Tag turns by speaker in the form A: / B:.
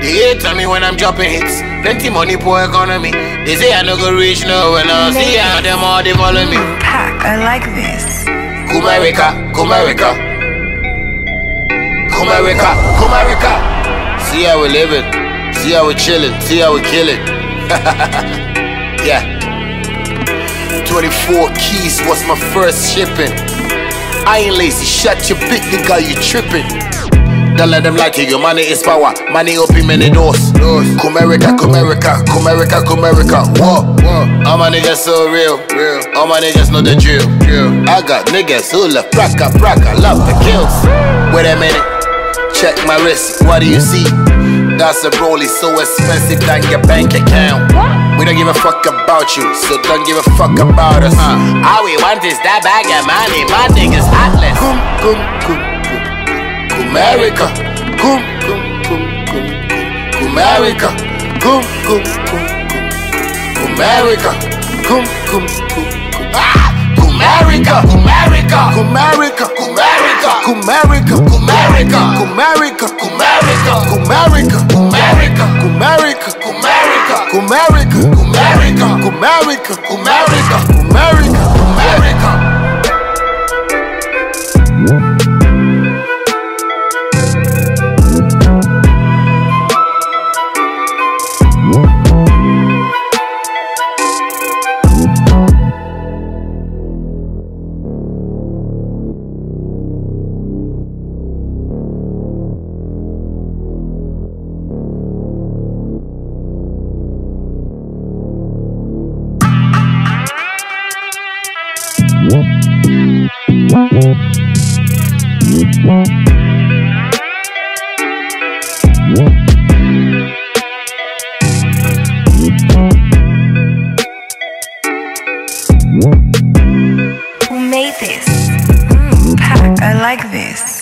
A: They hate on me when I'm dropping hits. Plenty money, poor economy. They say I no go reach no when I see how them all they follow me.
B: Pack, I like this.
A: Kumerica, Kumerica, Kumerica, Kumerica. See how we living, see how we chilling, see how we killing. Yeah. 24 keys was my first shipping. I ain't lazy, shut your big nigga, you tripping. Don't let them lie to you, money is power, money open many doors. Kumerica, Kumerica, Kumerica, Kumerica. Whoa, all my niggas so real. All my niggas know the drill. I got niggas who love praka, love the kills. Wait a minute, check my wrist, what do you see? That's a rollie so expensive than your bank account. We don't give a fuck about you, so don't give a fuck about us. All we want is that bag of money, my niggas heartless. Kumerica, Kumerica, Kumerica, Kumerica, Kumerica, Kumerica, Kumerica, Kumerica, Kumerica, Kumerica, Kumerica, Kumerica, Kumerica, Kumerica, Kumerica, Kumerica, Kumerica, Kumerica, Kumerica, Kumerica.
B: Who made this? Pack, I like this.